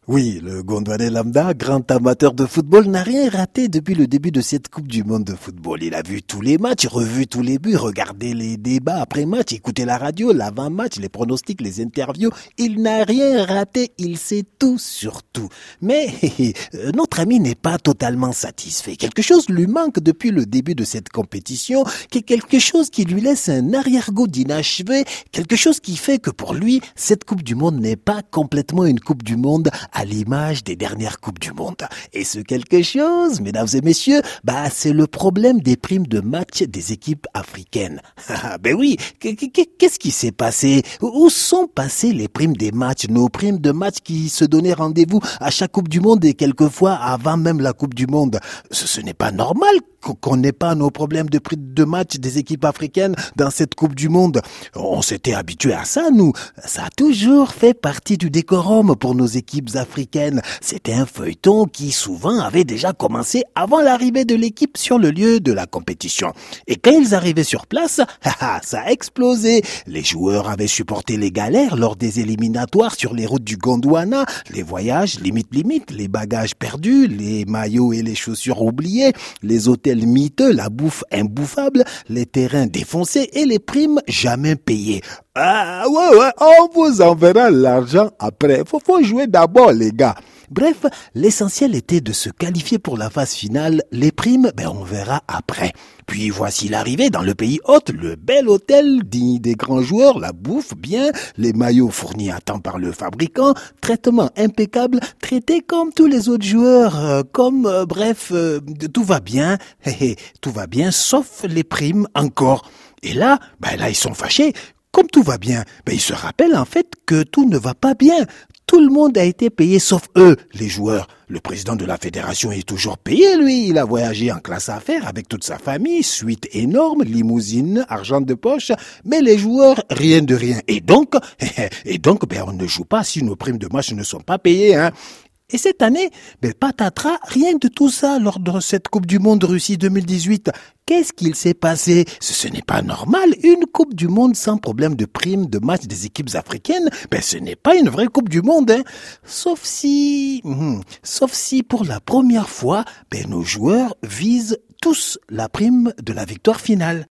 Oui, le Gondwanais lambda, grand amateur de football, n'a rien raté depuis le début de cette Coupe du Monde de football. Il a vu tous les matchs, revu tous les buts, regardé les débats après match, écouté la radio, l'avant-match, les pronostics, les interviews. Il n'a rien raté, il sait tout sur tout. Mais notre ami n'est pas totalement satisfait. Quelque chose lui manque depuis le début de cette compétition, quelque chose qui lui laisse un arrière-goût d'inachevé, quelque chose qui fait que pour lui, cette Coupe du Monde n'est pas complètement une Coupe du Monde à l'image des dernières Coupes du Monde. Et ce quelque chose, mesdames et messieurs, c'est le problème des primes de match des équipes africaines. Ben oui, qu'est-ce qui s'est passé? Où sont passées les primes des matchs, nos primes de match qui se donnaient rendez-vous à chaque Coupe du Monde et quelquefois avant même la Coupe du Monde? Ce n'est pas normal qu'on n'ait pas nos problèmes de prix de match des équipes africaines dans cette Coupe du Monde. On s'était habitué à ça, nous. Ça a toujours fait partie du décorum pour nos équipes africaines. C'était un feuilleton qui souvent avait déjà commencé avant l'arrivée de l'équipe sur le lieu de la compétition. Et quand ils arrivaient sur place, ça a explosé. Les joueurs avaient supporté les galères lors des éliminatoires sur les routes du Gondwana, les voyages limite, les bagages perdus, les maillots et les chaussures oubliées, les hôtels miteux, la bouffe imbouffable, les terrains défoncés et les primes jamais payées. Ah ouais, on vous enverra l'argent après. Faut jouer d'abord, les gars. Bref, l'essentiel était de se qualifier pour la phase finale. Les primes, on verra après. Puis voici l'arrivée dans le pays hôte, le bel hôtel digne des grands joueurs, la bouffe bien, les maillots fournis à temps par le fabricant, traitement impeccable, traités comme tous les autres joueurs, tout va bien, tout va bien, sauf les primes encore. Et là, ils sont fâchés. Comme tout va bien, ils se rappellent en fait que tout ne va pas bien. Tout le monde a été payé sauf eux, les joueurs. Le président de la fédération est toujours payé, lui. Il a voyagé en classe affaires avec toute sa famille, suite énorme, limousine, argent de poche. Mais les joueurs, rien de rien. Et donc, on ne joue pas si nos primes de match ne sont pas payées, hein. Et cette année, patatras, rien de tout ça lors de cette Coupe du Monde Russie 2018. Qu'est-ce qu'il s'est passé? Ce n'est pas normal. Une Coupe du Monde sans problème de primes de match des équipes africaines, ce n'est pas une vraie Coupe du Monde, hein. Sauf si pour la première fois, nos joueurs visent tous la prime de la victoire finale.